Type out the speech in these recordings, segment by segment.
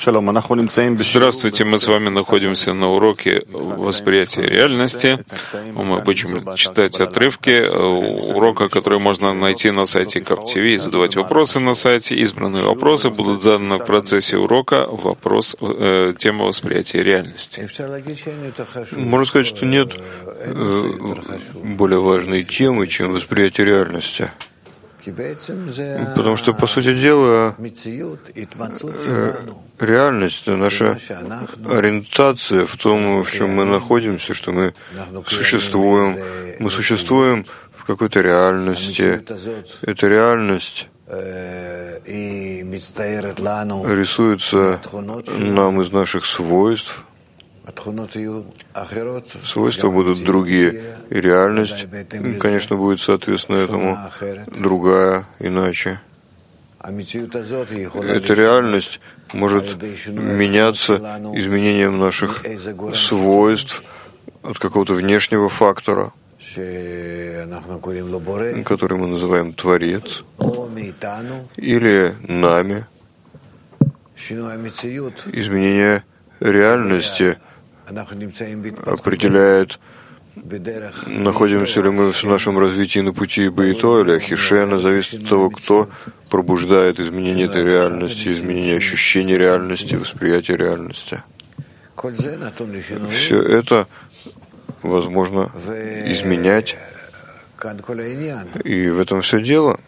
Здравствуйте, мы с вами находимся на уроке восприятия реальности. Мы будем читать отрывки урока, который можно найти на сайте КапТВ и задавать вопросы на сайте. Избранные вопросы будут заданы в процессе урока. Тема восприятия реальности. Можно сказать, что нет более важной темы, чем восприятие реальности. Потому что, по сути дела, реальность — это наша ориентация в том, в чем мы находимся, что мы существуем. Мы существуем в какой-то реальности. Эта реальность рисуется нам из наших свойств. Свойства будут другие, и реальность, конечно, будет соответственно этому другая, иначе. Эта реальность может меняться изменением наших свойств от какого-то внешнего фактора, который мы называем Творец, или нами. Изменение реальности определяет, находимся ли мы в нашем развитии на пути Баито или Ахишена, зависит от того, кто пробуждает изменение этой реальности, изменение ощущения реальности, восприятия реальности. Все это возможно изменять, и в этом все дело.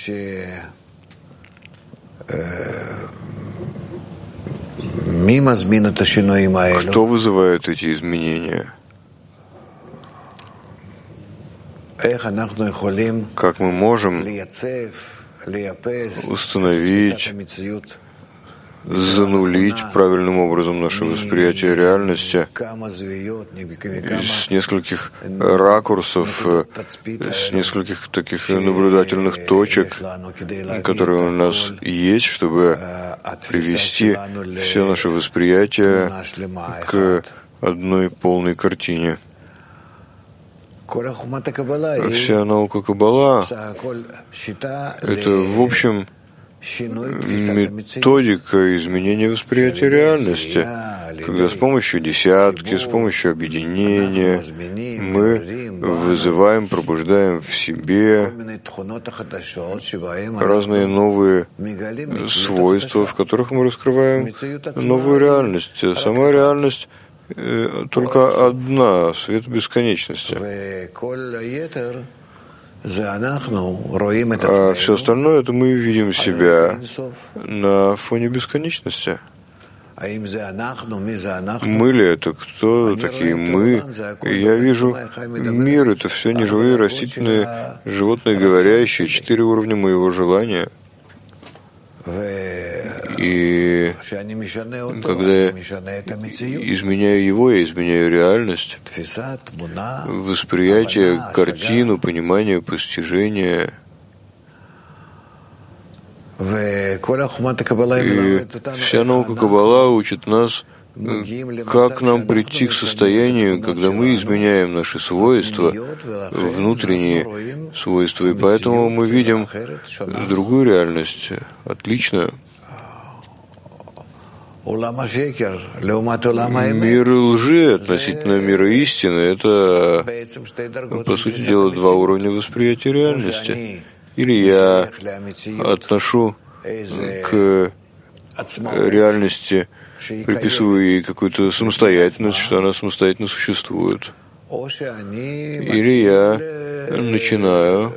Кто вызывает эти изменения? Как мы можем установить, занулить правильным образом наше восприятие реальности с нескольких ракурсов, с нескольких таких наблюдательных точек, которые у нас есть, чтобы привести все наше восприятие к одной полной картине. Вся наука Каббала — это, в общем, методика изменения восприятия реальности, когда с помощью десятки, с помощью объединения мы вызываем, пробуждаем в себе разные новые свойства, в которых мы раскрываем новую реальность. Сама реальность только одна, свет бесконечности. А все остальное — это мы видим себя на фоне бесконечности. Мы ли это? Кто такие мы? Я вижу мир — это все неживые, растительные, животные, говорящие, 4 уровня моего желания. И когда я изменяю его, я изменяю реальность, восприятие, картину, понимание, постижение. И вся наука Каббала учит нас, как нам прийти к состоянию, когда мы изменяем наши свойства, внутренние свойства, и поэтому мы видим другую реальность, отличную. Мир лжи относительно мира истины — это, по сути дела, 2 уровня восприятия реальности. Или я отношу к реальности, приписываю ей какую-то самостоятельность, что она самостоятельно существует. Или я начинаю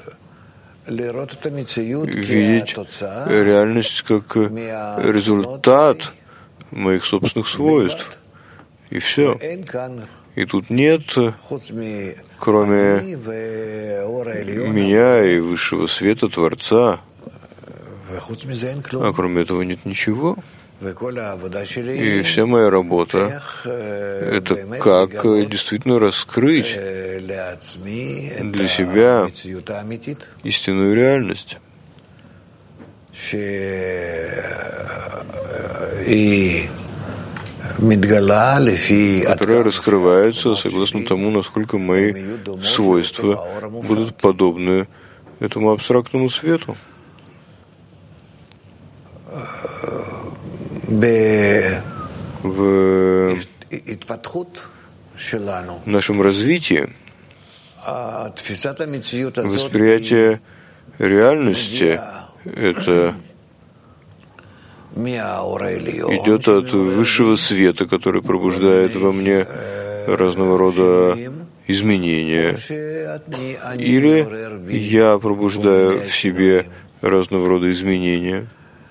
видеть реальность как результат моих собственных свойств. И все. И тут нет, кроме меня и высшего света Творца, а кроме этого нет ничего. И вся моя работа — это как действительно раскрыть для себя истинную реальность, которая раскрывается согласно тому, насколько мои свойства будут подобны этому абстрактному свету. в нашем развитии восприятие реальности это идет от высшего света, который пробуждает во мне разного рода изменения. Или я пробуждаю в себе разного рода изменения.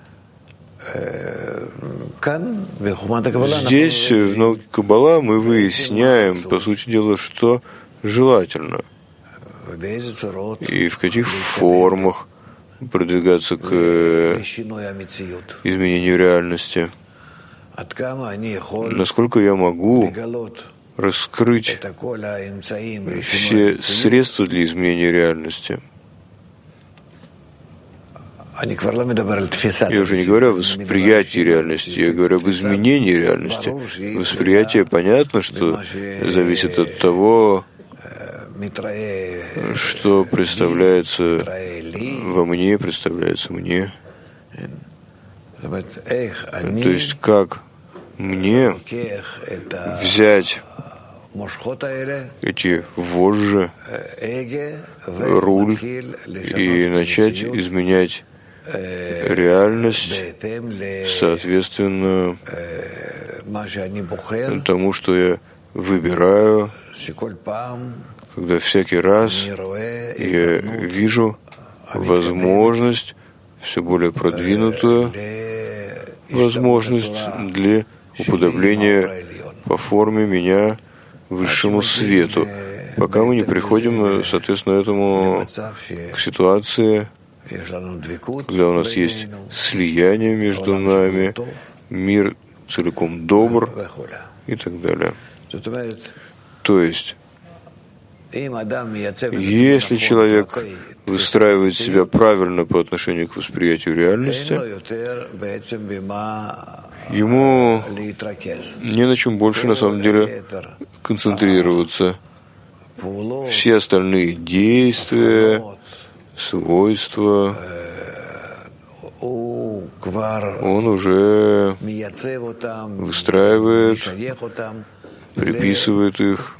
Здесь, в науке Каббала, мы выясняем, по сути дела, что желательно и в каких формах продвигаться к изменению реальности. Насколько я могу раскрыть все средства для изменения реальности. Я уже не говорю о восприятии реальности, я говорю об изменении реальности. Восприятие понятно, что зависит от того, что представляется во мне, представляется мне. То есть как мне взять эти вожжи, руль и начать изменять реальность соответственно тому, что я выбираю, когда всякий раз я вижу возможность, все более продвинутую возможность для уподобления по форме меня высшему свету, пока мы не приходим, соответственно, этому к ситуации, когда у нас есть слияние между нами, мир целиком добр и так далее. То есть, если человек выстраивает себя правильно по отношению к восприятию реальности, ему не на чем больше, на самом деле, концентрироваться. Все остальные действия, свойства, он уже выстраивает, приписывает их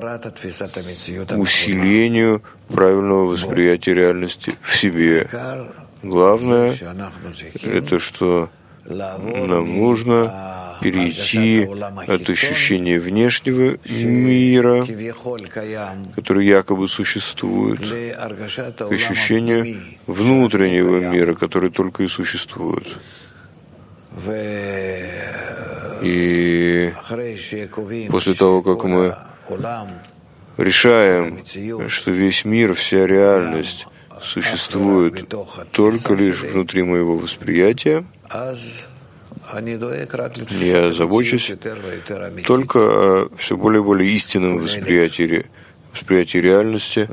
усилению правильного восприятия реальности в себе. Главное – это что нам нужно перейти от ощущения внешнего мира, который якобы существует, к ощущению внутреннего мира, который только и существует. И после того, как мы решаем, что весь мир, вся реальность существует только лишь внутри моего восприятия, я забочусь только о все более и более истинном восприятии реальности,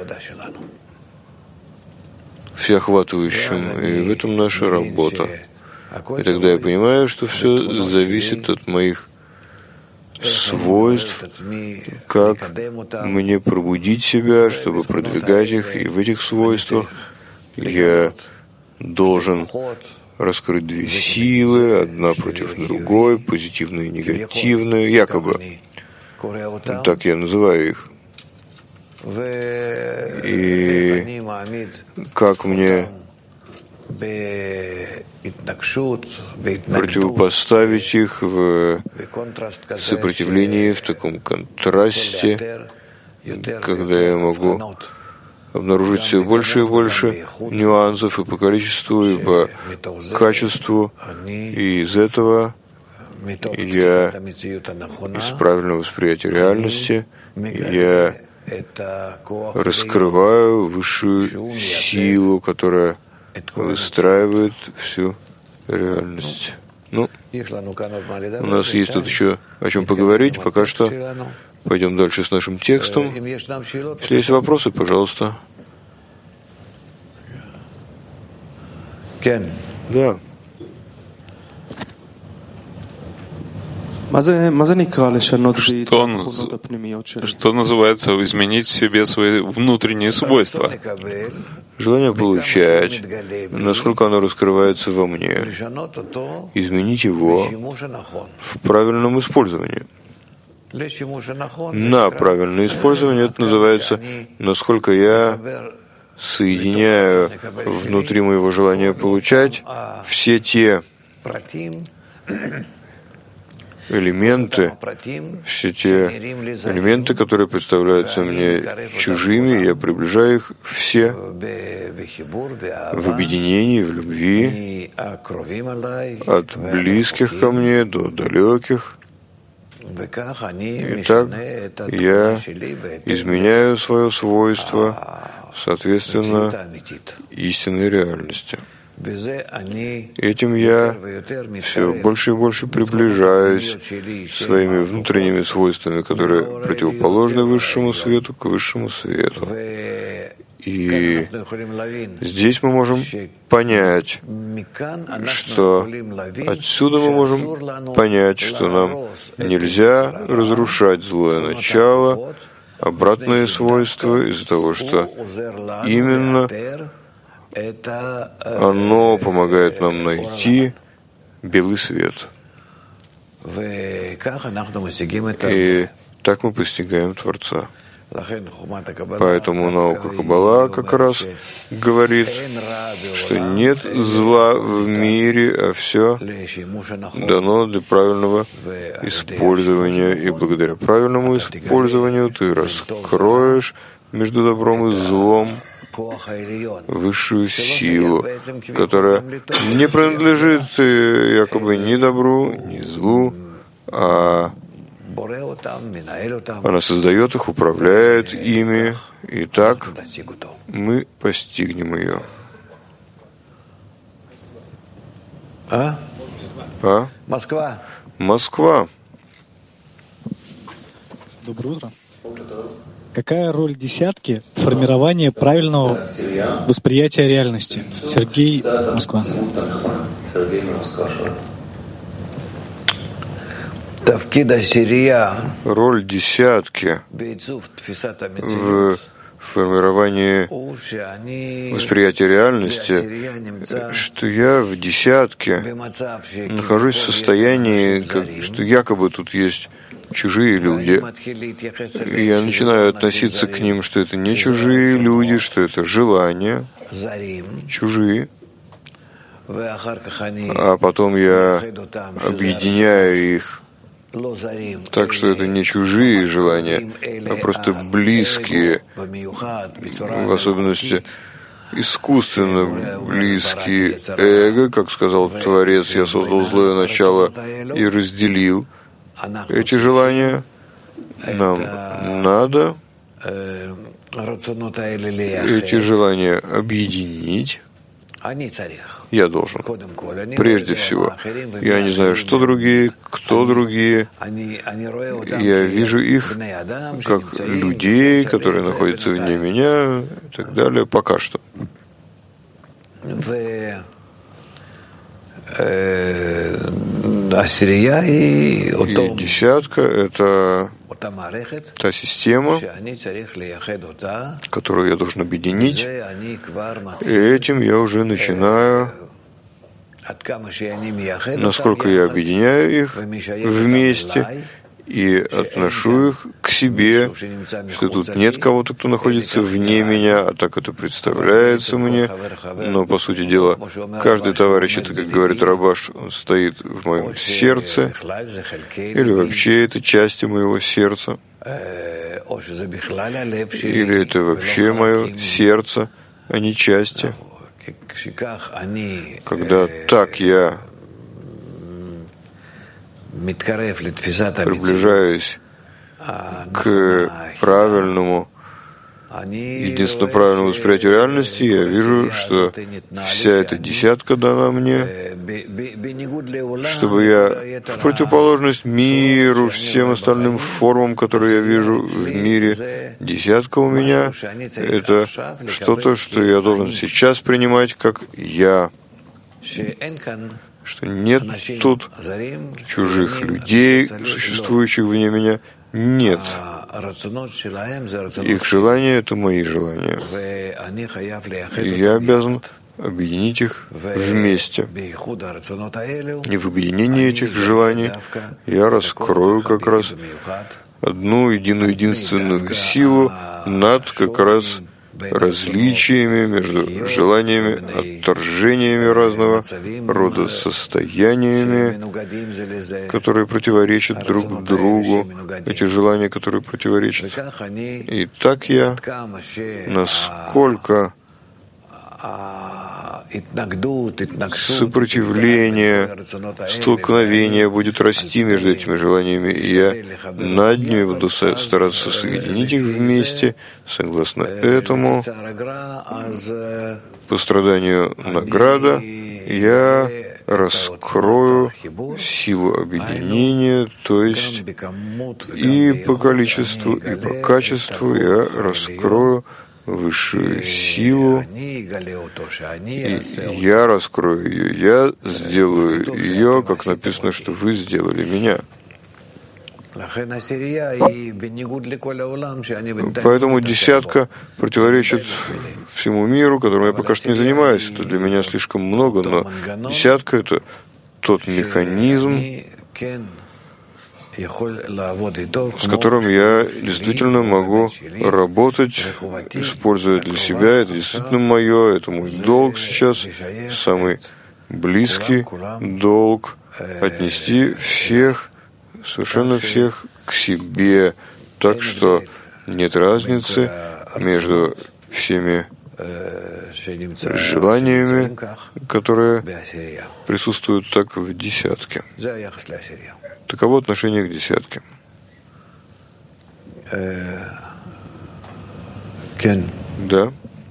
всеохватывающем. И в этом наша работа. И тогда я понимаю, что все зависит от моих свойств, как мне пробудить себя, чтобы продвигать их, и в этих свойствах я должен раскрыть две силы, одна против другой, позитивную и негативную, якобы. Так я называю их. И как мне противопоставить их в сопротивлении, в таком контрасте, когда я могу обнаружить все больше и больше нюансов и по количеству, и по качеству, и из этого я из правильного восприятия реальности я раскрываю высшую силу, которая выстраивает всю реальность. Ну, у нас есть тут еще о чем поговорить. Пока что пойдем дальше с нашим текстом. Если есть вопросы, пожалуйста. Да. Что называется изменить в себе свои внутренние свойства? Желание получать, насколько оно раскрывается во мне, изменить его в правильном использовании. На правильное использование это называется, насколько я соединяю внутри моего желания получать все те элементы, которые представляются мне чужими, я приближаю их все в объединении, в любви, от близких ко мне до далеких. И так я изменяю свое свойство, соответственно, истинной реальности. Этим я все больше и больше приближаюсь своими внутренними свойствами, которые противоположны высшему свету, к высшему свету. И здесь мы можем понять, что отсюда мы можем понять, что нам нельзя разрушать злое начало, обратные свойства, из-за того, что именно оно помогает нам найти белый свет. И так мы постигаем Творца. Поэтому наука Каббала как раз говорит, что нет зла в мире, а все дано для правильного использования. И благодаря правильному использованию ты раскроешь между добром и злом высшую силу, которая не принадлежит якобы ни добру, ни злу, а она создает их, управляет ими, и так мы постигнем ее. Москва. Доброе утро. Какая роль десятки в формировании правильного восприятия реальности? Сергей, Москва. Роль десятки в формировании восприятия реальности, что я в десятке нахожусь в состоянии, что якобы тут есть чужие люди, и я начинаю относиться к ним, что это не чужие люди, что это желания чужие, а потом я объединяю их так, что это не чужие желания, а просто близкие, в особенности искусственно близкие эго, как сказал Творец, я создал злое начало и разделил эти желания. Нам надо эти желания объединить. Я должен. Прежде всего, я не знаю, что другие, кто другие. Я вижу их как людей, которые находятся вне меня и так далее, пока что. И десятка — это та система, которую я должен объединить, и этим я уже начинаю, насколько я объединяю их вместе и отношу их к себе, что тут нет кого-то, кто находится вне меня, а так это представляется мне. Но, по сути дела, каждый товарищ, это, как говорит Рабаш, он стоит в моем сердце, или вообще это части моего сердца, или это вообще мое сердце, а не части. Когда так я приближаюсь к правильному, единственно правильному восприятию реальности, я вижу, что вся эта десятка дана мне, чтобы я в противоположность миру, всем остальным формам, которые я вижу в мире, десятка у меня — это что-то, что я должен сейчас принимать как я, что нет тут чужих людей, существующих вне меня. Нет. Их желания — это мои желания. И я обязан объединить их вместе. И в объединении этих желаний я раскрою как раз одну единственную силу над как раз различиями между желаниями, отторжениями разного рода состояниями, которые противоречат друг другу, эти желания, которые противоречат. И так я, насколько сопротивление, столкновение будет расти между этими желаниями, и я над ними буду стараться соединить их вместе. Согласно этому, по страданию награда, я раскрою силу объединения, то есть и по количеству, и по качеству я раскрою высшую силу, и я раскрою ее, я сделаю ее, как написано, что вы сделали меня. Поэтому десятка противоречит всему миру, которым я пока что не занимаюсь. Это для меня слишком много, но десятка — это тот механизм, с которым я действительно могу работать, используя для себя. Это действительно мое, это мой долг сейчас, самый близкий долг — отнести всех, совершенно всех к себе, так что нет разницы между всеми желаниями, которые присутствуют так в десятке. Таково отношение к десятке. Да.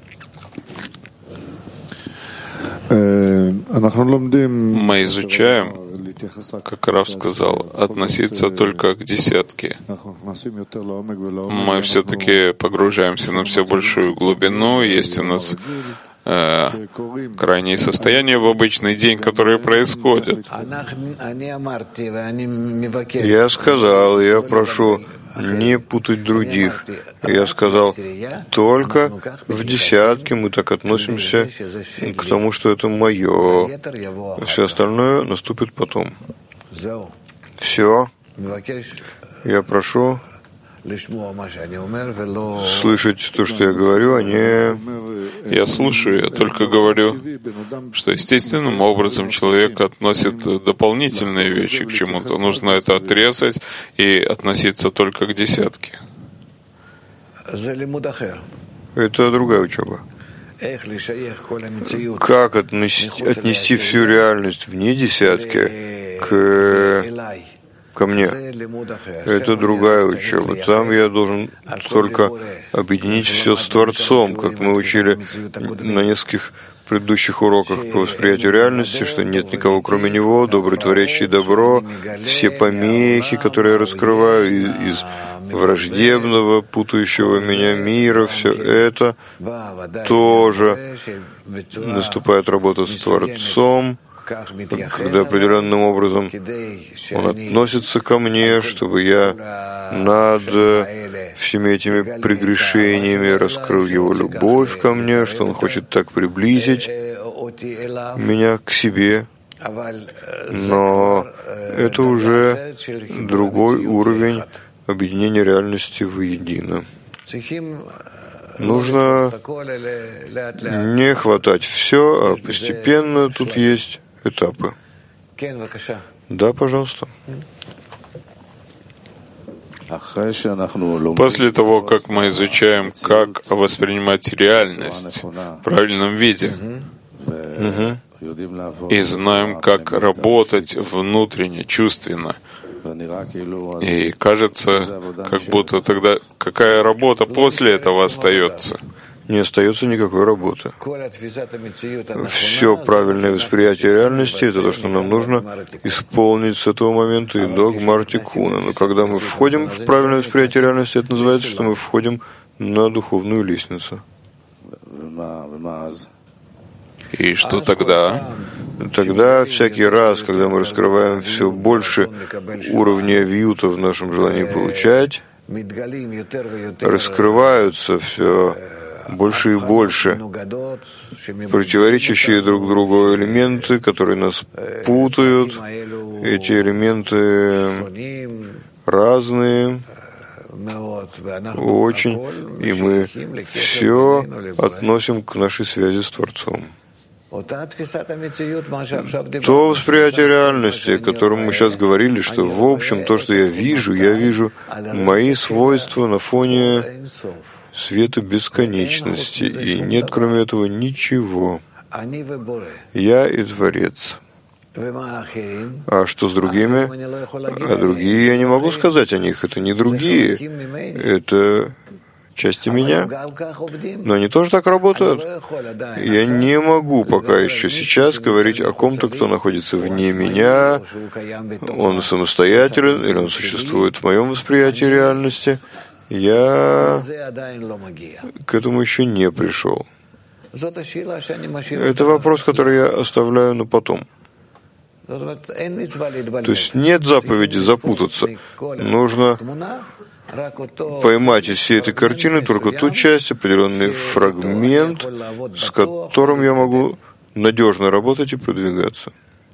Мы изучаем, как Рав сказал, относиться только к десятке. Мы все-таки погружаемся на все большую глубину. Есть у нас крайние состояния в обычный день, которые происходят. Я сказал, я прошу не путать других. Я сказал, только в десятке мы так относимся к тому, что это мое. Все остальное наступит потом. Все. Я прошу слышать то, что я говорю, а не... Я слушаю, я только говорю, что естественным образом человек относит дополнительные вещи к чему-то. Нужно это отрезать и относиться только к десятке. Это другая учеба. Как отнести всю реальность вне десятки ко мне? Это другая учеба. Там я должен только объединить все с Творцом, как мы учили на нескольких предыдущих уроках по восприятию реальности, что нет никого кроме Него, добрый, творящий добро, все помехи, которые я раскрываю из враждебного, путающего меня мира, все это тоже наступает работа с Творцом, когда определенным образом Он относится ко мне, чтобы я над всеми этими прегрешениями раскрыл Его любовь ко мне, что Он хочет так приблизить меня к себе. Но это уже другой уровень объединения реальности воедино. Нужно не хватать все, а постепенно тут есть этапы. Да, пожалуйста. После того, как мы изучаем, как воспринимать реальность в правильном виде, и знаем, как работать внутренне, чувственно, и кажется, как будто тогда какая работа после этого остается? Не остается никакой работы. Все правильное восприятие реальности — это то, что нам нужно исполнить с этого момента и до Гмар-Тикуна. Но когда мы входим в правильное восприятие реальности, это называется, что мы входим на духовную лестницу. И что тогда? тогда всякий раз, когда мы раскрываем все больше уровня вьюта в нашем желании получать, раскрываются все больше и больше противоречащие друг другу элементы, которые нас путают. Эти элементы разные очень, и мы все относим к нашей связи с Творцом. То восприятие реальности, о котором мы сейчас говорили, что в общем то, что я вижу мои свойства на фоне света бесконечности, и нет кроме этого ничего. Я и Творец. А что с другими? А другие я не могу сказать о них. Это не другие. Это части меня. Но они тоже так работают. Я не могу пока еще сейчас говорить о ком-то, кто находится вне меня. Он самостоятелен или он существует в моем восприятии реальности. Я к этому еще не пришел. Это вопрос, который я оставляю на потом. То есть нет заповеди запутаться. Нужно поймать из всей этой картины только ту часть, определенный фрагмент, с которым я могу надежно работать и продвигаться.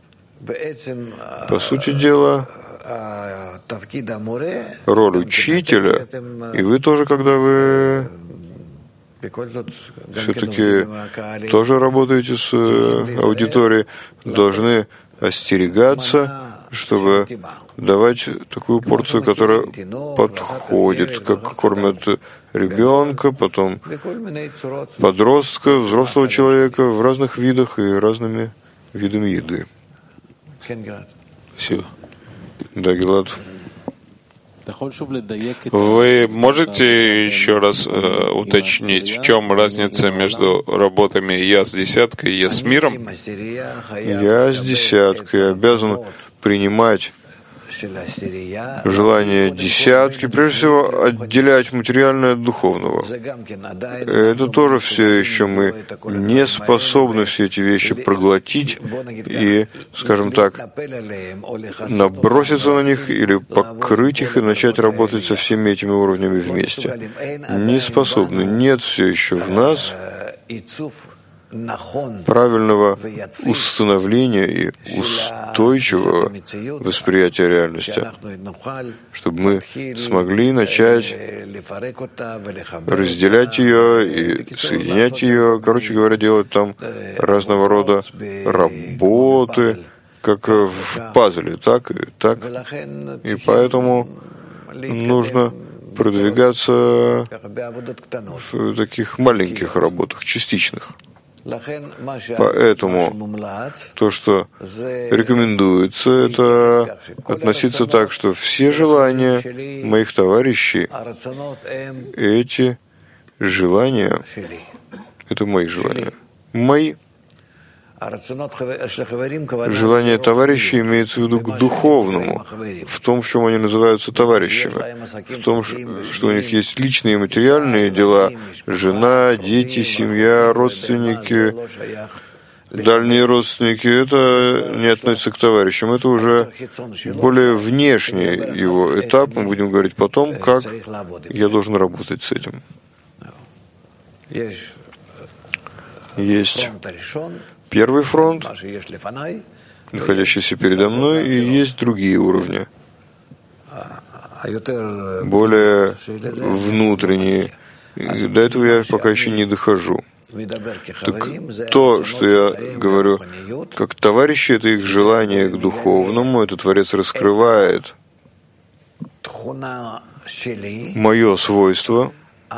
По сути дела, роль учителя, и вы тоже, когда вы все-таки тоже работаете с аудиторией, должны остерегаться, чтобы давать такую порцию, которая подходит, как кормят ребенка, потом подростка, взрослого человека в разных видах и разными видами еды. Спасибо. Да, Гилад. Вы можете еще раз уточнить, в чем разница между работами «Я с десяткой» и «Я с миром»? Я с десяткой обязан принимать желание десятки, прежде всего отделять материальное от духовного. Это тоже все еще мы не способны все эти вещи проглотить и, скажем так, наброситься на них или покрыть их и начать работать со всеми этими уровнями вместе. Не способны. Нет все еще в нас правильного установления и устойчивого восприятия реальности, чтобы мы смогли начать разделять ее и соединять ее, короче говоря, делать там разного рода работы, как в пазле, так и так. И поэтому нужно продвигаться в таких маленьких работах, частичных. Поэтому то, что рекомендуется, это относиться так, что все желания моих товарищей, эти желания, это мои желания. Мои. Желание товарищей имеется в виду к духовному, в том, в чем они называются товарищами, в том, что у них есть личные и материальные дела, жена, дети, семья, родственники, дальние родственники. Это не относится к товарищам, это уже более внешний его этап. Мы будем говорить потом, как я должен работать с этим. Есть первый фронт, находящийся передо мной, и есть другие уровни, более внутренние. И до этого я пока еще не дохожу. Так то, что я говорю, как товарищи, это их желание к духовному, это Творец раскрывает мое свойство,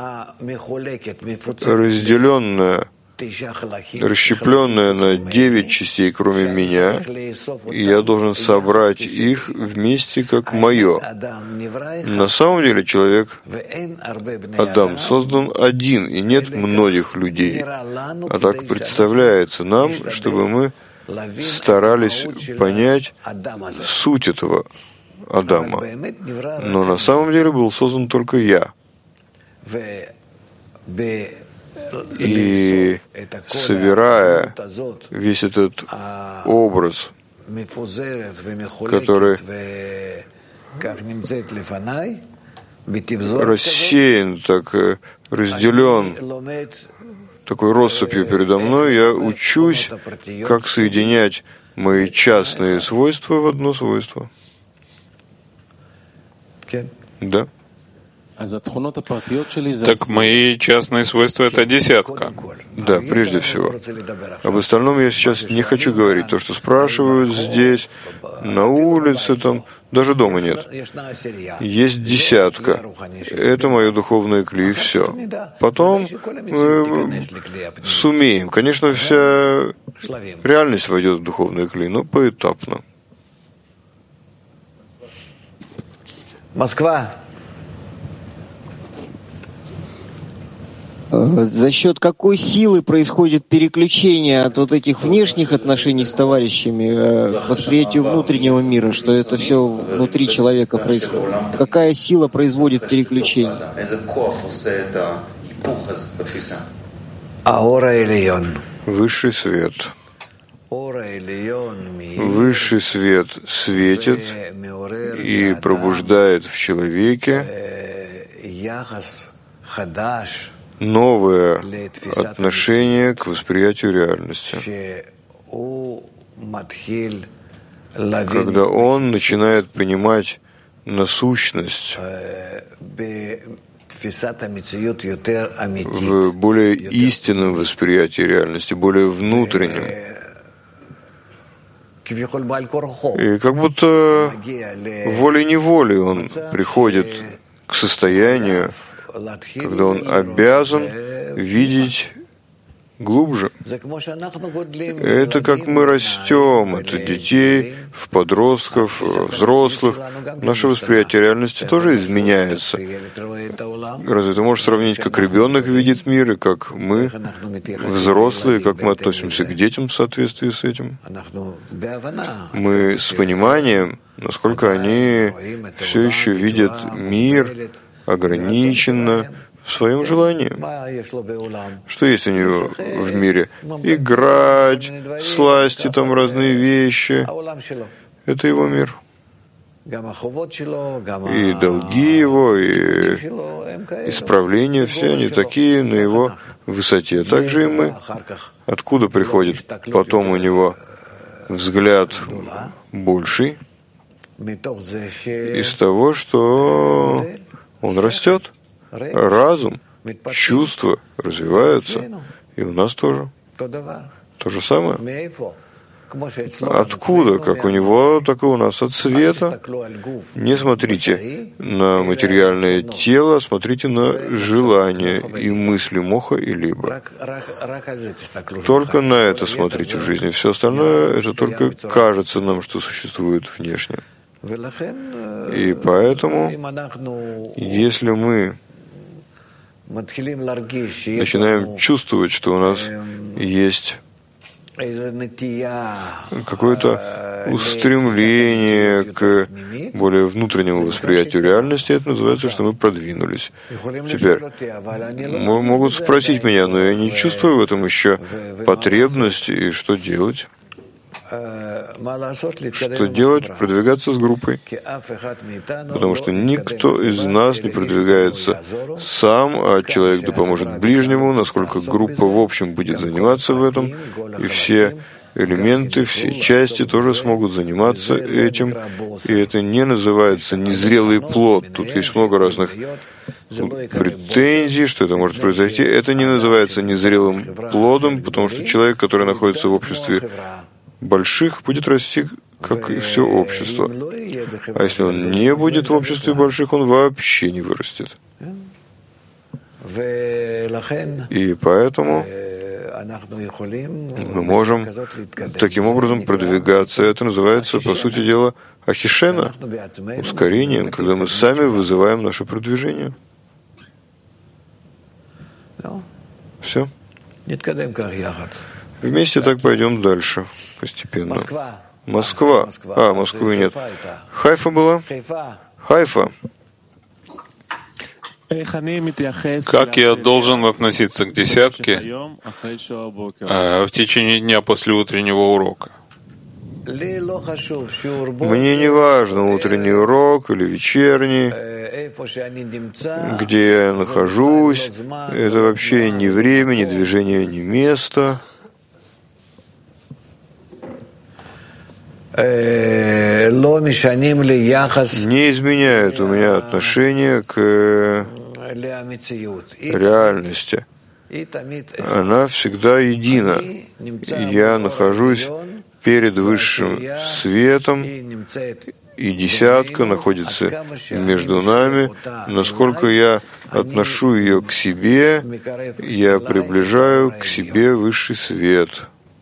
разделенное, расщепленное на 9 частей, кроме меня, и я должен собрать их вместе как мое. На самом деле человек, Адам, создан один, и нет многих людей. А так представляется нам, чтобы мы старались понять суть этого Адама. Но на самом деле был создан только я. И собирая весь этот образ, который рассеян, так разделен, такой россыпью передо мной, я учусь, как соединять мои частные свойства в одно свойство. Да. Так мои частные свойства — это десятка. Да, прежде всего. Об остальном я сейчас не хочу говорить. То, что спрашивают здесь, на улице, там, даже дома нет. Есть десятка. Это мое духовное кли, и все. Потом мы сумеем. Конечно, вся реальность войдет в духовное кли, но поэтапно. Москва. За счет какой силы происходит переключение от вот этих внешних отношений с товарищами к восприятию внутреннего мира, что это все внутри человека происходит? Какая сила производит переключение? Высший свет. Высший свет светит и пробуждает в человеке новое отношение к восприятию реальности, когда он начинает понимать насущность в более истинном восприятии реальности, более внутреннем. И как будто волей-неволей он приходит к состоянию, когда он обязан видеть глубже. Это как мы растем, это детей, в подростков, взрослых. Наше восприятие реальности тоже изменяется. Разве ты можешь сравнить, как ребенок видит мир, и как мы, взрослые, как мы относимся к детям в соответствии с этим? Мы с пониманием, насколько они все еще видят мир ограниченно в своем желании. Что есть у него в мире? Играть, сласти, там разные вещи. Это его мир. И долги его, и исправления, все они такие на его высоте. Также и мы. Откуда приходит потом у него взгляд больший? Из того, что он растет. Разум, чувства развиваются, и у нас тоже. То же самое. Откуда? Как у него, так и у нас от света. Не смотрите на материальное тело, смотрите на желания и мысли моха и либо. Только на это смотрите в жизни. Все остальное, это только кажется нам, что существует внешне. И поэтому, если мы начинаем чувствовать, что у нас есть какое-то устремление к более внутреннему восприятию реальности, это называется, что мы продвинулись. Теперь могут спросить меня, но я не чувствую в этом еще потребности, и что делать? Что делать? Продвигаться с группой. Потому что никто из нас не продвигается сам, а человек да поможет ближнему, насколько группа в общем будет заниматься в этом, и все элементы, все части тоже смогут заниматься этим, и это не называется незрелый плод. Тут есть много разных претензий, что это может произойти. Это не называется незрелым плодом, потому что человек, который находится в обществе больших, будет расти, как и все общество. А если он не будет в обществе больших, он вообще не вырастет. И поэтому мы можем таким образом продвигаться. Это называется, по сути дела, ахишена, ускорением, когда мы сами вызываем наше продвижение. Все. Вместе так пойдем дальше, постепенно. Москва. Москвы нет. Хайфа была? Хайфа. Как я должен относиться к десятке в течение дня после утреннего урока? Мне не важно, утренний урок или вечерний, где я нахожусь. Это вообще ни время, ни движение, ни место. Не изменяет у меня отношение к реальности. Она всегда едина. Я нахожусь перед высшим светом, и десятка находится между нами. Насколько я отношу ее к себе, я приближаю к себе высший свет.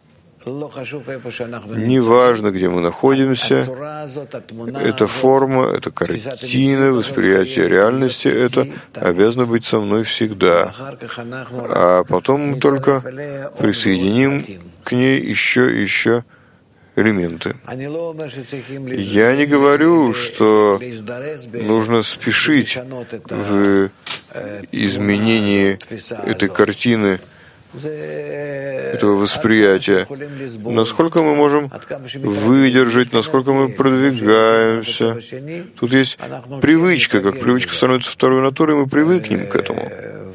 Неважно, где мы находимся, эта форма, эта картина, восприятие реальности, это обязано быть со мной всегда. А потом мы только присоединим к ней еще и еще элементы. Я не говорю, что нужно спешить в изменении этой картины, этого восприятия. Насколько мы можем выдержать, насколько мы продвигаемся. Тут есть привычка, как привычка становится второй натурой, мы привыкнем к этому.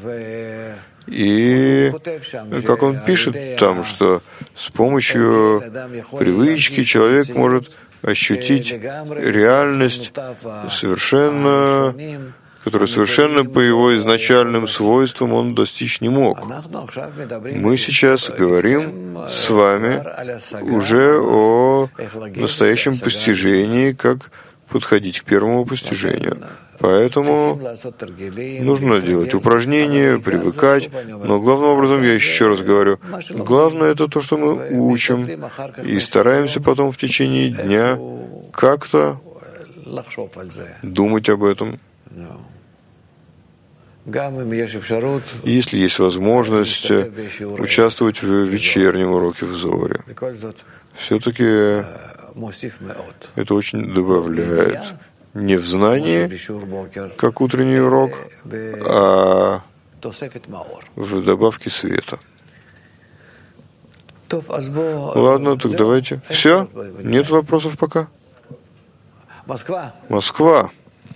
И как он пишет там, что с помощью привычки человек может ощутить реальность которую совершенно по его изначальным свойствам он достичь не мог. Мы сейчас говорим с вами уже о настоящем постижении, как подходить к первому постижению. Поэтому нужно делать упражнения, привыкать. Но главным образом, я еще раз говорю, главное это то, что мы учим, и стараемся потом в течение дня как-то думать об этом. Если есть возможность участвовать в вечернем уроке в Зоре, все-таки это очень добавляет. Не в знании, как утренний урок, а в добавке света. Ладно, так давайте. Все? Нет вопросов пока? Москва.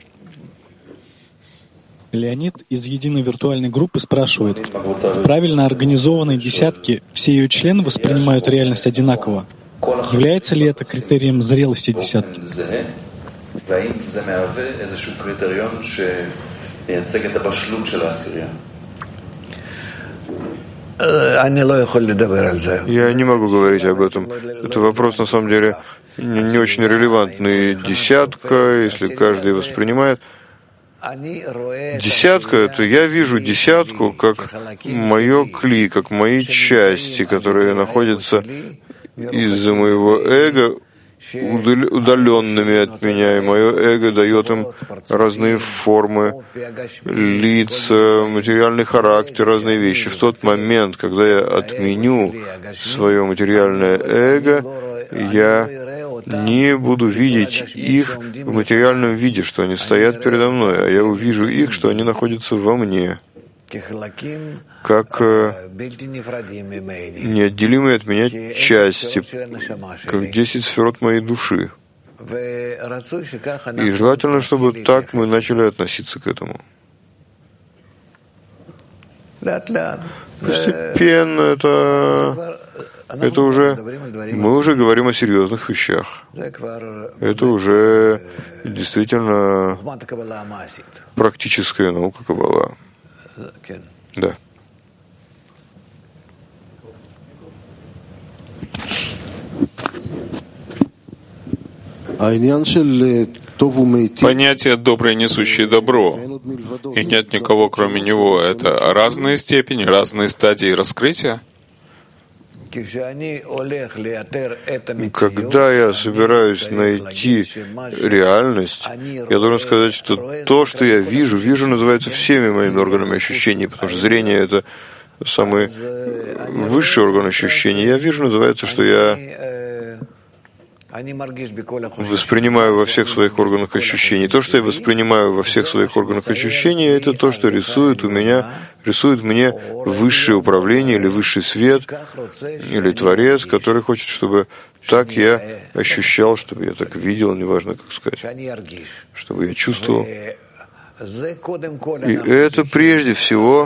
Леонид из единой виртуальной группы спрашивает: в правильно организованной десятке все ее члены воспринимают реальность одинаково. Является ли это критерием зрелости десятки? Я не могу говорить об этом. Это вопрос, на самом деле, не очень релевантный. Десятка, если каждый воспринимает. Десятка — это я вижу десятку как мое кли, как мои части, которые находятся из-за моего эго удаленными от меня, и мое эго дает им разные формы, лица, материальный характер, разные вещи. В тот момент, когда я отменю свое материальное эго, я не буду видеть их в материальном виде, что они стоят передо мной, а я увижу их, что они находятся во мне, как неотделимые от меня части, как 10 сферот моей души. И желательно, чтобы так мы начали относиться к этому. Постепенно это уже, мы уже говорим о серьезных вещах. Это уже действительно практическая наука Каббала. Да. Понятие «добрый, несущий добро», и нет никого, кроме него, это разные степени, разные стадии раскрытия? Когда я собираюсь найти реальность, я должен сказать, что то, что я вижу, называется всеми моими органами ощущений, потому что зрение — это самый высший орган ощущений. Я вижу, называется, что я воспринимаю во всех своих органах ощущений. То, что я воспринимаю во всех своих органах ощущений, это то, что рисует мне высшее управление или высший свет, или Творец, который хочет, чтобы так я ощущал, чтобы я так видел, неважно, как сказать, чтобы я чувствовал. И это прежде всего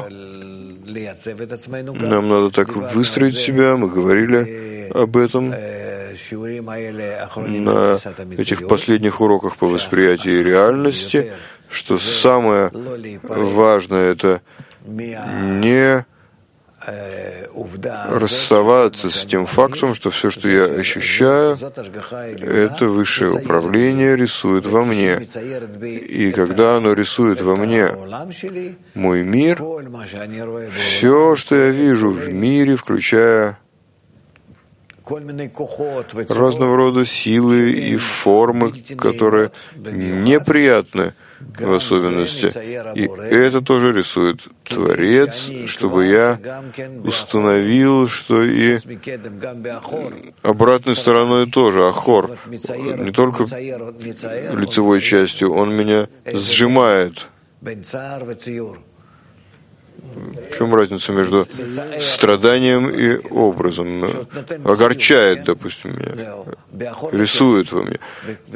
нам надо так выстроить себя, мы говорили об этом на этих последних уроках по восприятию реальности, что самое важное — это не расставаться с тем фактом, что все, что я ощущаю, это высшее управление рисует во мне. И когда оно рисует во мне мой мир, все, что я вижу в мире, включая разного рода силы и формы, которые неприятны в особенности. И это тоже рисует Творец, чтобы я установил, что и обратной стороной тоже, Ахор, не только лицевой частью, он меня сжимает. В чем разница между страданием и образом? Огорчает, допустим, меня, рисует во мне.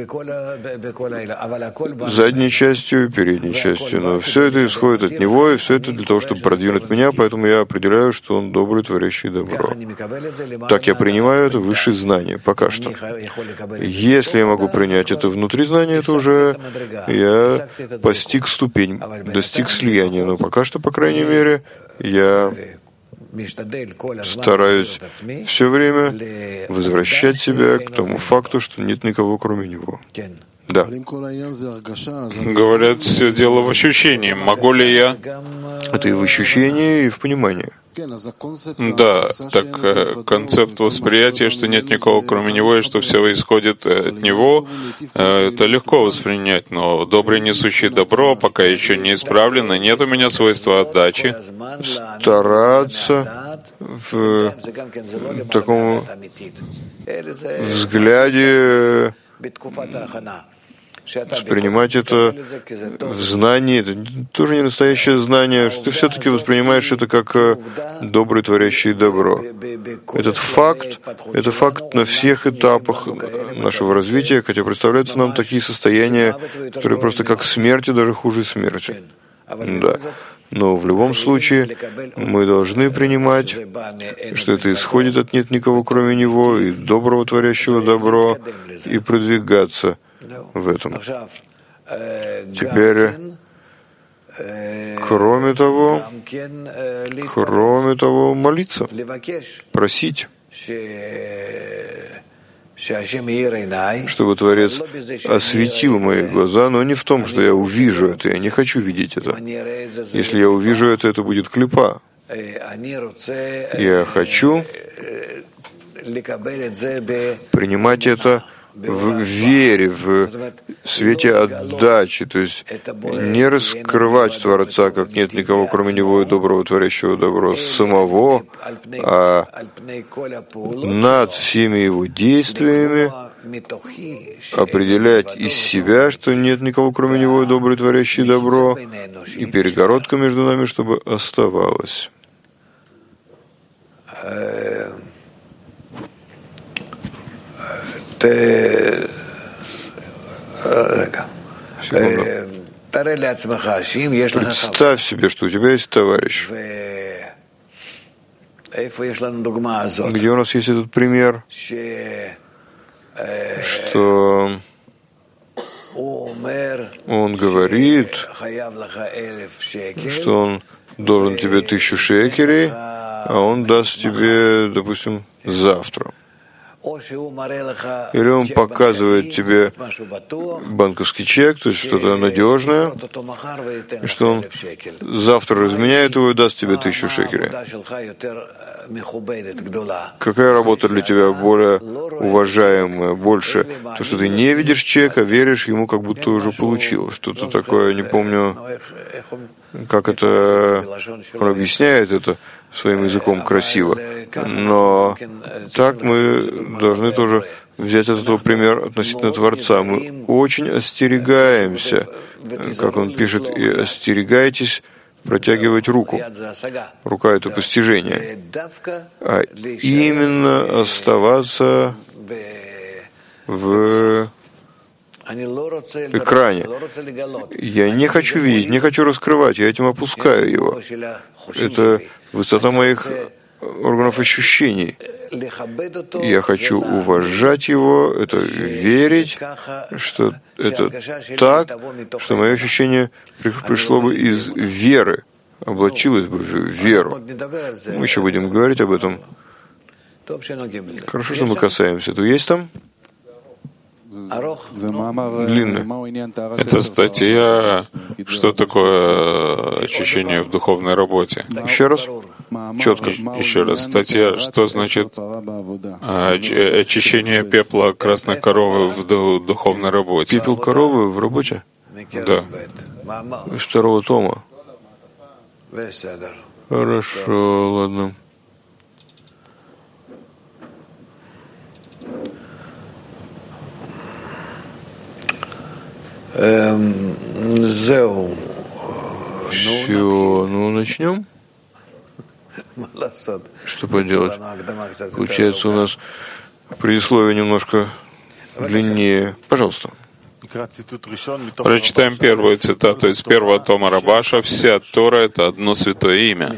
Задней частью, передней частью. Но все это исходит от него, и все это для того, чтобы продвинуть меня, поэтому я определяю, что он добрый, творящий добро. Так я принимаю это высшее знание, пока что. Если я могу принять это внутри знания, это уже я постиг ступень, достиг слияния. Но пока что, по крайней мере, я стараюсь все время возвращать себя к тому факту, что нет никого, кроме него. Да. Говорят, все дело в ощущении. Могу ли я? Это и в ощущении, и в понимании. Да, так концепт восприятия, что нет никого кроме него, и что все исходит от него, это легко воспринять, но добрый, несущий добро, пока еще не исправлено, нет у меня свойства отдачи. Стараться в таком взгляде воспринимать это в знании, это тоже не настоящее знание, что ты все-таки воспринимаешь это как добрый, творящий добро. Этот факт — это факт на всех этапах нашего развития, хотя представляются нам такие состояния, которые просто как смерть и даже хуже смерти. Да. Но в любом случае мы должны принимать, что это исходит от нет никого кроме него, и доброго, творящего добро, и продвигаться в этом. Теперь, кроме того, молиться, просить, чтобы Творец осветил мои глаза, но не в том, что я увижу это, я не хочу видеть это. Если я увижу это, это будет клипа. Я хочу принимать это в вере, в свете отдачи, то есть не раскрывать Творца, как нет никого, кроме Него и доброго, творящего добро самого, а над всеми Его действиями определять из себя, что нет никого, кроме Него и добрый, творящий добро, и перегородка между нами, чтобы оставалась. Представь себе, что у тебя есть товарищ. Где у нас есть этот пример, что он говорит, что он должен тебе 1000 шекелей, а он даст тебе, допустим, завтра. Или он показывает тебе банковский чек, то есть что-то надежное, и что он завтра разменяет его и даст тебе 1000 шекелей. Какая работа для тебя более уважаемая, больше? То, что ты не видишь чек, а веришь ему, как будто уже получил. Что-то такое, не помню, как это он объясняет это, своим языком красиво. Но так мы должны тоже взять от этого пример относительно Творца. Мы очень остерегаемся, как он пишет, и остерегайтесь протягивать руку. Рука — это постижение. А именно оставаться в экране. Я не хочу видеть, не хочу раскрывать, я этим опускаю его. Это высота моих органов ощущений. Я хочу уважать его, это верить, что это так, что мое ощущение пришло бы из веры, облачилось бы в веру. Мы еще будем говорить об этом. Хорошо, что мы касаемся. Тут есть там? Длинная. Это статья, что такое очищение в духовной работе. Еще раз? Четко. Еще раз. Статья, что значит очищение пепла красной коровы в духовной работе. Пепел коровы в работе? Да. Из 2 тома. Хорошо, ладно. Все, ну начнем. Что поделать? Получается, у нас предисловие немножко длиннее. Пожалуйста. Прочитаем первую цитату из 1 тома Рабаша. Вся Тора — это одно святое имя.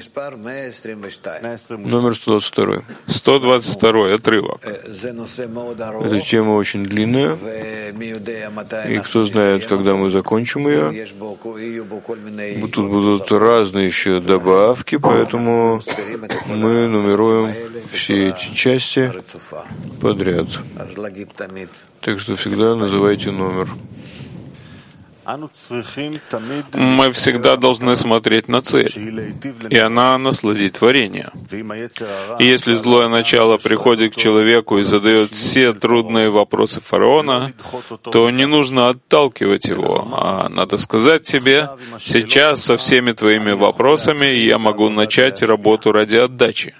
Номер 122. 122 отрывок. Эта тема очень длинная, и кто знает, когда мы закончим ее. Тут будут разные еще добавки, поэтому мы нумеруем все эти части подряд. Так что всегда называйте номер. Мы всегда должны смотреть на цель, и она насладит творение. И если злое начало приходит к человеку и задает все трудные вопросы фараона, то не нужно отталкивать его, а надо сказать себе: сейчас со всеми твоими вопросами я могу начать работу ради отдачи.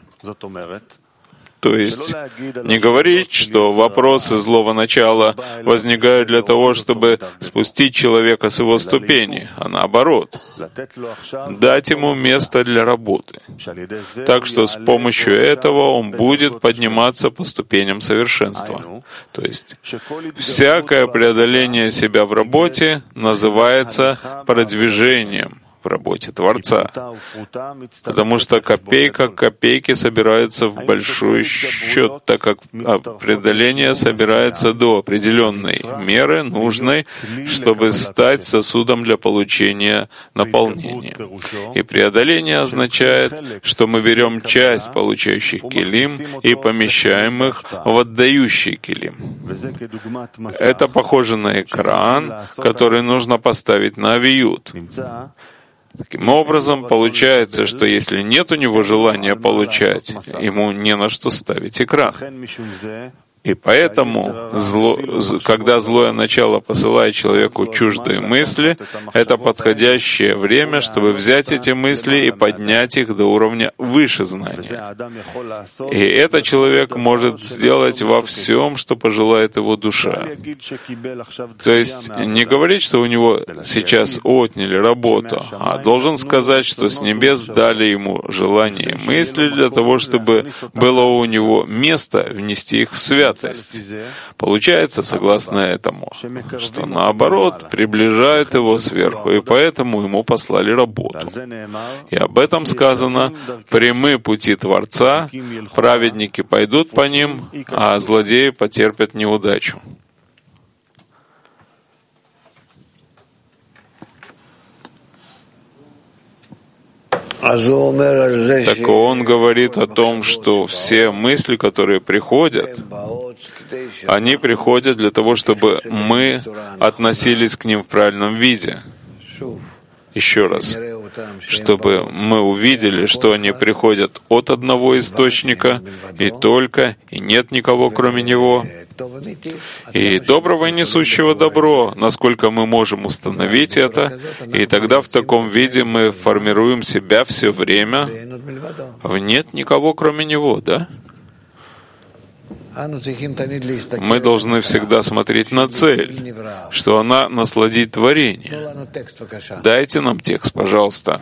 То есть не говорить, что вопросы злого начала возникают для того, чтобы спустить человека с его ступени, а наоборот, дать ему место для работы. Так что с помощью этого он будет подниматься по ступеням совершенства. То есть всякое преодоление себя в работе называется продвижением в работе Творца, потому что копейка к копейке собирается в большой счет, так как преодоление собирается до определенной меры, нужной, чтобы стать сосудом для получения наполнения. И преодоление означает, что мы берем часть получающих килим и помещаем их в отдающий килим. Это похоже на экран, который нужно поставить на авиют. Таким образом, получается, что если нет у него желания получать, ему не на что ставить экран. И поэтому, когда злое начало посылает человеку чуждые мысли, это подходящее время, чтобы взять эти мысли и поднять их до уровня выше знания. И это человек может сделать во всем, что пожелает его душа. То есть не говорить, что у него сейчас отняли работу, а должен сказать, что с небес дали ему желание и мысли для того, чтобы было у него место внести их в святость. Получается, согласно этому, что наоборот приближает его сверху, и поэтому ему послали работу. И об этом сказано: прямы пути Творца, праведники пойдут по ним, а злодеи потерпят неудачу. Так он говорит о том, что все мысли, которые приходят, они приходят для того, чтобы мы относились к ним в правильном виде. Еще раз, чтобы мы увидели, что они приходят от одного источника, и только, и нет никого кроме него, и доброго и несущего добро, насколько мы можем установить это, и тогда в таком виде мы формируем себя все время. Нет никого, кроме Него, да? Мы должны всегда смотреть на цель, что она насладить творение. Дайте нам текст, пожалуйста.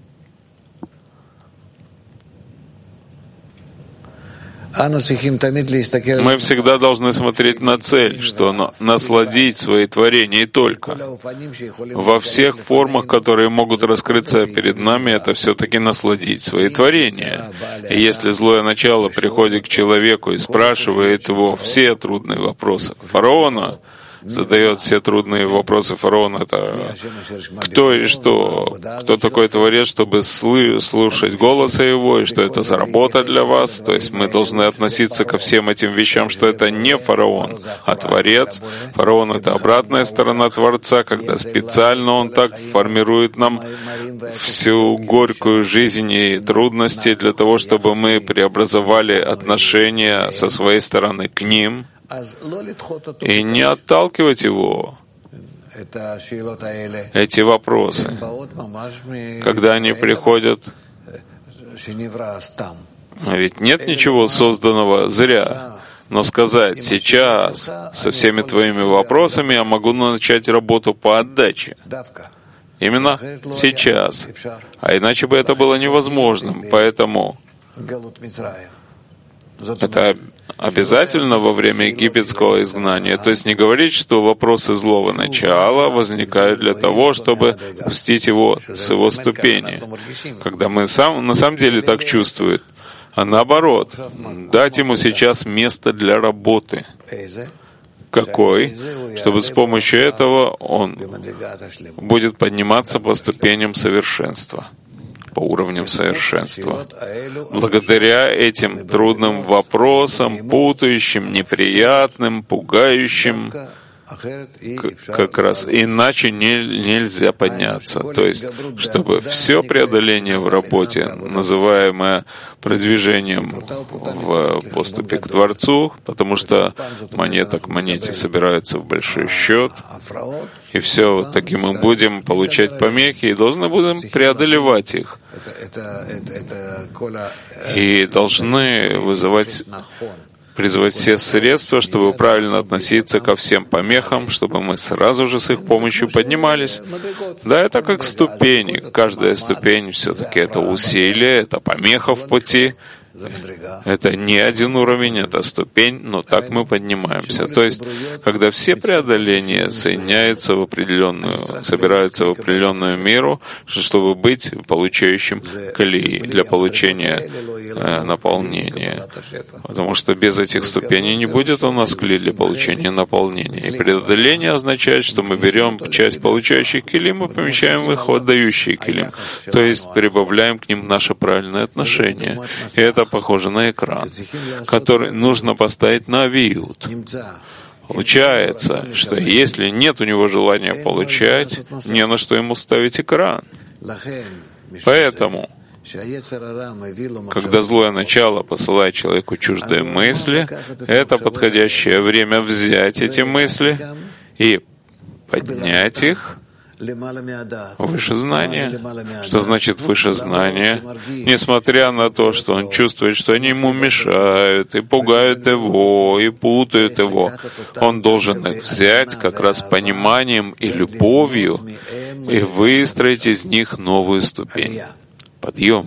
Мы всегда должны смотреть на цель, что насладить свои творения и только. Во всех формах, которые могут раскрыться перед нами, это все-таки насладить свои творения. И если злое начало приходит к человеку и спрашивает его все трудные вопросы фараона, задает все трудные вопросы фараона, это кто и что, кто такой Творец, чтобы слушать голоса его, и что это за работа для вас. То есть мы должны относиться ко всем этим вещам, что это не фараон, а Творец. Фараон — это обратная сторона Творца, когда специально он так формирует нам всю горькую жизнь и трудности для того, чтобы мы преобразовали отношения со своей стороны к ним, и не отталкивать его, эти вопросы, когда они приходят. Ведь нет ничего созданного зря. Но сказать сейчас со всеми твоими вопросами я могу начать работу по отдаче. Именно сейчас. А иначе бы это было невозможным. Поэтому это обязательно во время египетского изгнания. То есть не говорить, что вопросы злого начала возникают для того, чтобы пустить его с его ступени, когда мы на самом деле так чувствуем. А наоборот, дать ему сейчас место для работы. Какой? Чтобы с помощью этого он будет подниматься по ступеням совершенства, по уровням совершенства. Благодаря этим трудным вопросам, путающим, неприятным, пугающим, как раз иначе нельзя подняться. То есть, чтобы все преодоление в работе, называемое продвижением в поступе к Творцу, потому что монета к монете собираются в большой счет, и все вот таким мы будем получать помехи, и должны будем преодолевать их. И должны призывать все средства, чтобы правильно относиться ко всем помехам, чтобы мы сразу же с их помощью поднимались. Да, это как ступени. Каждая ступень все-таки это усилие, это помеха в пути. Это не один уровень, это ступень, но так мы поднимаемся. То есть, когда все преодоления собираются в определенную меру, чтобы быть получающим колеи для получения наполнения. Потому что без этих ступеней не будет у нас клей для получения наполнения. И преодоление означает, что мы берем часть получающих килим и помещаем их в отдающие килим. То есть прибавляем к ним наше правильное отношение. И это похоже на экран, который нужно поставить на авиют. Получается, что если нет у него желания получать, не на что ему ставить экран. Поэтому, когда злое начало посылает человеку чуждые мысли, это подходящее время взять эти мысли и поднять их выше знания. Что значит выше знания? Несмотря на то, что он чувствует, что они ему мешают, и пугают его, и путают его, он должен их взять как раз пониманием и любовью и выстроить из них новую ступень. Подъем.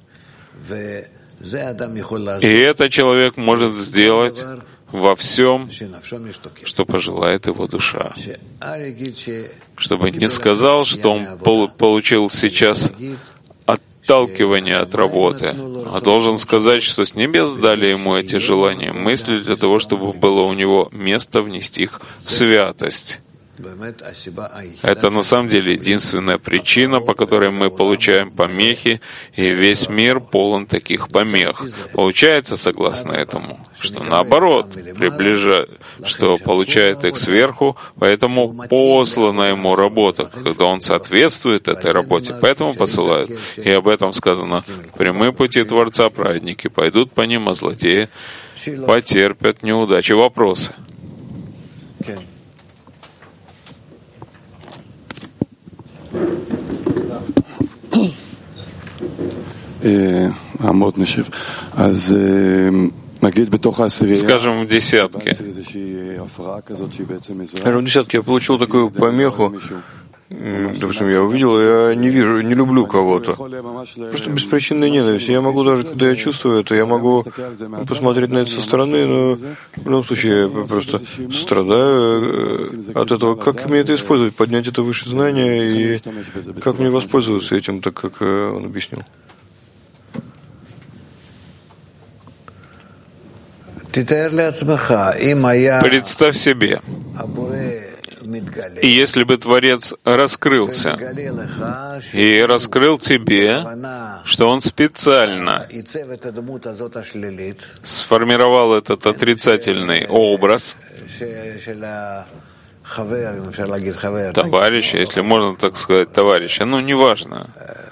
И это человек может сделать во всем, что пожелает его душа. Чтобы не сказал, что он получил сейчас отталкивание от работы, а должен сказать, что с небес дали ему эти желания, мысли для того, чтобы было у него место внести их в святость. Это на самом деле единственная причина, по которой мы получаем помехи, и весь мир полон таких помех. Получается, согласно этому, что наоборот, что получает их сверху, поэтому послана ему работа, когда он соответствует этой работе, поэтому посылают. И об этом сказано: прямые пути Творца праведники пойдут по ним, а злодеи потерпят неудачи. Вопросы? Скажем, в десятке. В десятке я получил такую помеху. Допустим, я увидел, я не люблю кого-то. Просто беспричинная ненависть. Я могу даже, когда я чувствую это, я могу посмотреть на это со стороны, но в любом случае я просто страдаю от этого. Как мне это использовать? Поднять это выше знания и как мне воспользоваться этим, так как он объяснил? Представь себе, и если бы Творец раскрылся и раскрыл тебе, что он специально сформировал этот отрицательный образ товарища, если можно так сказать, товарища, неважно,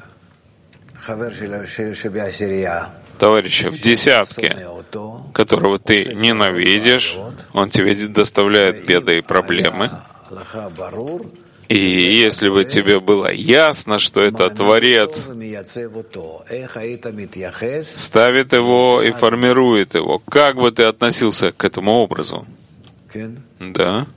товарища в десятке, которого ты ненавидишь, он тебе доставляет беды и проблемы. И если бы тебе было ясно, что это Творец ставит его и формирует его, как бы ты относился к этому образу? Да?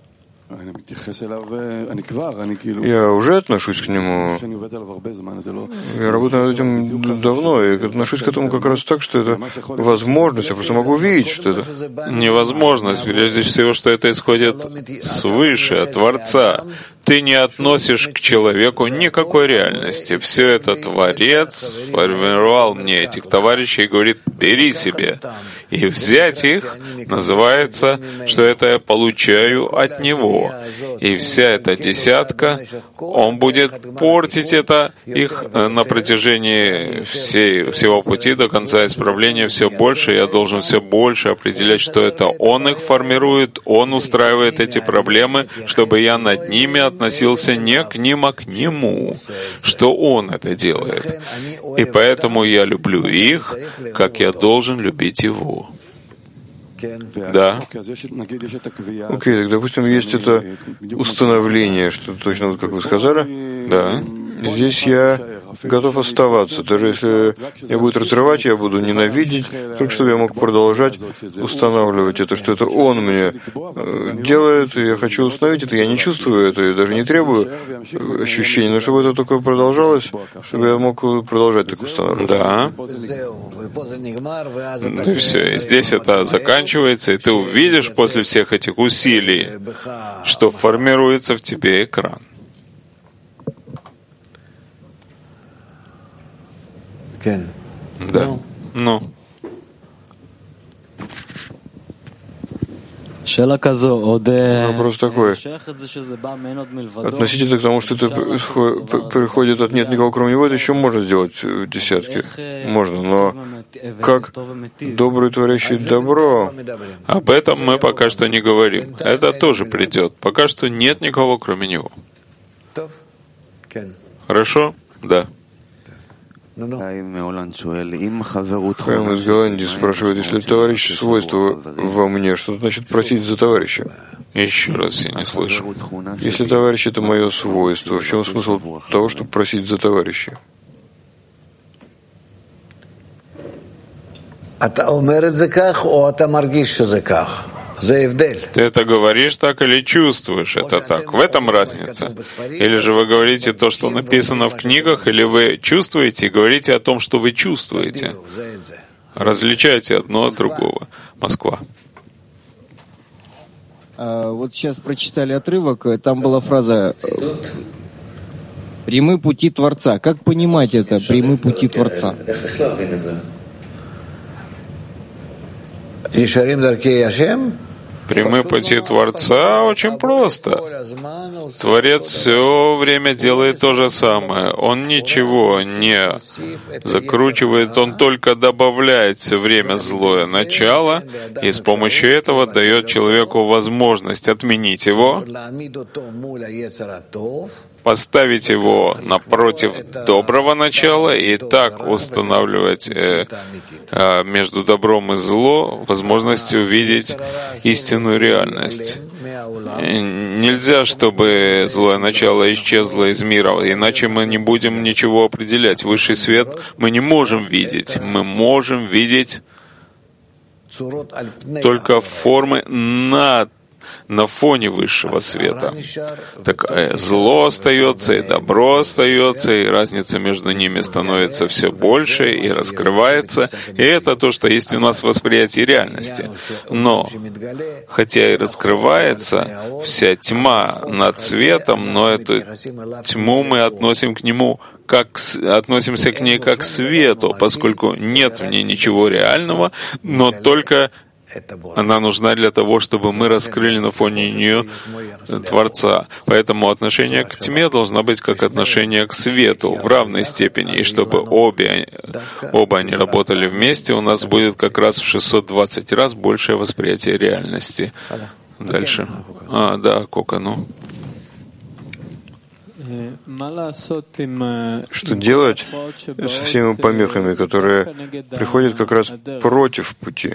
Я уже отношусь к нему. Я работаю над этим давно, и отношусь к этому как раз так, что это возможность. Я просто могу видеть, что это невозможность. Прежде всего, что это исходит свыше, от Творца. Ты не относишь к человеку никакой реальности. Все это Творец формировал мне этих товарищей и говорит: бери себе. И взять их называется, что это я получаю от Него. И вся эта десятка, Он будет портить это их на протяжении всего пути до конца исправления все больше. Я должен все больше определять, что это Он их формирует, Он устраивает эти проблемы, чтобы я над ними относился не к ним, а к Нему, что Он это делает. И поэтому я люблю их, как я должен любить Его. Да. Окей, так, допустим, есть это установление, что точно как вы сказали. Да. Здесь я готов оставаться. Даже если меня будет разрывать, я буду ненавидеть, только чтобы я мог продолжать устанавливать это, что это он мне делает, и я хочу установить это. Я не чувствую это, и даже не требую ощущений, но чтобы это только продолжалось, чтобы я мог продолжать так устанавливать. Да. И все, и здесь это заканчивается, и ты увидишь после всех этих усилий, что формируется в тебе экран. Да. Вопрос такой. Относительно к тому, что это приходит от нет никого, кроме него, это еще можно сделать в десятке. Можно, но как добрый, творящий добро? Об этом мы пока что не говорим. Это тоже придет. Пока что нет никого, кроме него. Хорошо? Да. Хайм из Голландии спрашивает, если товарищ свойство во мне, что значит просить за товарища? Еще раз, я не слышу. Если товарищ — это мое свойство, в чем смысл того, чтобы просить за товарища? Ты это говоришь так или чувствуешь это так? В этом разница. Или же вы говорите то, что написано в книгах, или вы чувствуете и говорите о том, что вы чувствуете. Различайте одно от другого. Москва. Вот сейчас прочитали отрывок, там была фраза «прямы пути Творца». Как понимать это, прямы пути Творца? Прямые пути Творца очень просто. Творец все время делает то же самое. Он ничего не закручивает, он только добавляет все время злое начало, и с помощью этого дает человеку возможность отменить его, поставить его напротив доброго начала и так устанавливать между добром и злом возможность увидеть истинную реальность. Нельзя, чтобы злое начало исчезло из мира, иначе мы не будем ничего определять. Высший свет мы не можем видеть. Мы можем видеть только формы на фоне высшего света. Так зло остается, и добро остается, и разница между ними становится все больше и раскрывается. И это то, что есть у нас в восприятии реальности. Но, хотя и раскрывается вся тьма над светом, но эту тьму мы относимся к ней как к свету, поскольку нет в ней ничего реального, но только она нужна для того, чтобы мы раскрыли на фоне нее Творца. Поэтому отношение к тьме должно быть как отношение к свету в равной степени. И чтобы оба они работали вместе, у нас будет как раз в 620 раз большее восприятие реальности. Дальше. Да, Кока, ну. Что делать со всеми помехами, которые приходят как раз против пути?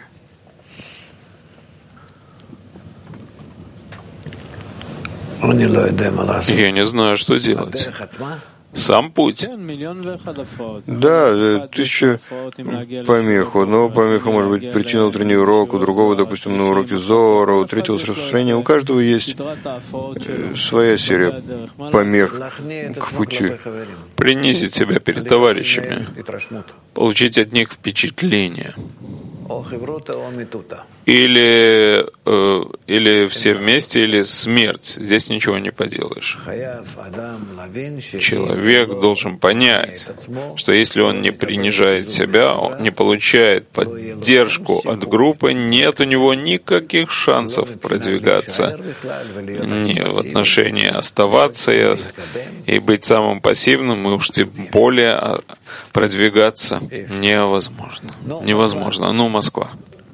Я не знаю, что делать. Сам путь. Да, 1000 помех. У одного помеха может быть причина утренний урок, у другого, допустим, на уроке Зора, у третьего с распространения. У каждого есть своя серия помех к пути. Принизить себя перед товарищами, получить от них впечатление. Или все вместе, или смерть. Здесь ничего не поделаешь. Человек должен понять, что если он не принижает себя, он не получает поддержку от группы, нет у него никаких шансов продвигаться. Не в отношении оставаться и быть самым пассивным, и уж тем более продвигаться невозможно. Невозможно. Ну, Москва.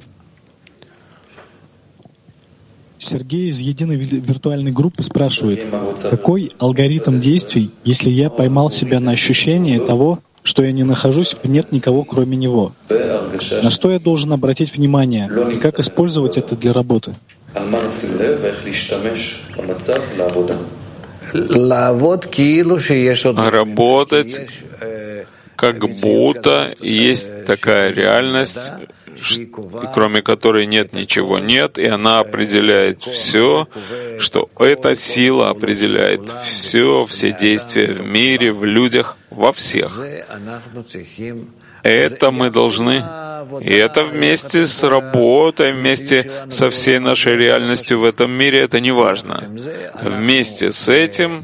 Сергей из единой виртуальной группы спрашивает, какой алгоритм действий, если я поймал себя на ощущение того, что я не нахожусь в нет никого, кроме него? На что я должен обратить внимание и как использовать это для работы? Работать, как будто есть такая реальность, кроме которой нет ничего нет, и она определяет все, что эта сила определяет все действия в мире, в людях, во всех. Это мы должны, и это вместе с работой, вместе со всей нашей реальностью в этом мире, это не важно. Вместе с этим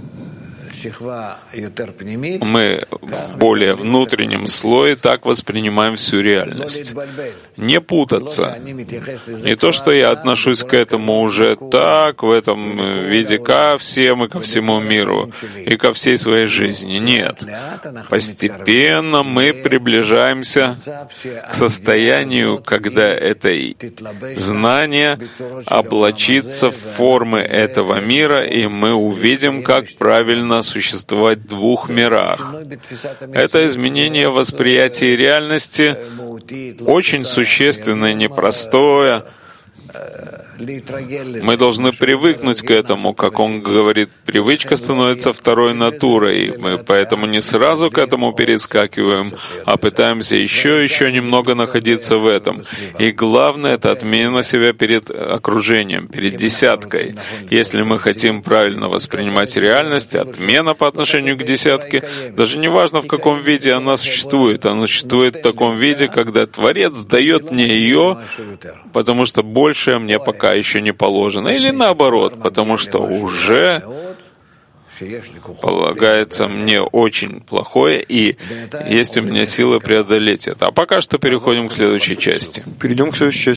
мы в более внутреннем слое так воспринимаем всю реальность. Не путаться. Не то, что я отношусь к этому уже так, в этом виде ко всем и ко всему миру, и ко всей своей жизни. Нет. Постепенно мы приближаемся к состоянию, когда это знание облачится в формы этого мира, и мы увидим, как правильно существовать в двух мирах. Это изменение восприятия реальности очень существенное, непростое. Мы должны привыкнуть к этому, как он говорит, привычка становится второй натурой. Мы поэтому не сразу к этому перескакиваем, а пытаемся еще немного находиться в этом. И главное — это отмена себя перед окружением, перед десяткой. Если мы хотим правильно воспринимать реальность, отмена по отношению к десятке, даже не важно, в каком виде она существует в таком виде, когда Творец дает мне ее, потому что большее мне пока еще не положено, или наоборот, потому что уже полагается мне очень плохое, и есть у меня силы преодолеть это. А пока что переходим к следующей части. Перейдем к следующей части.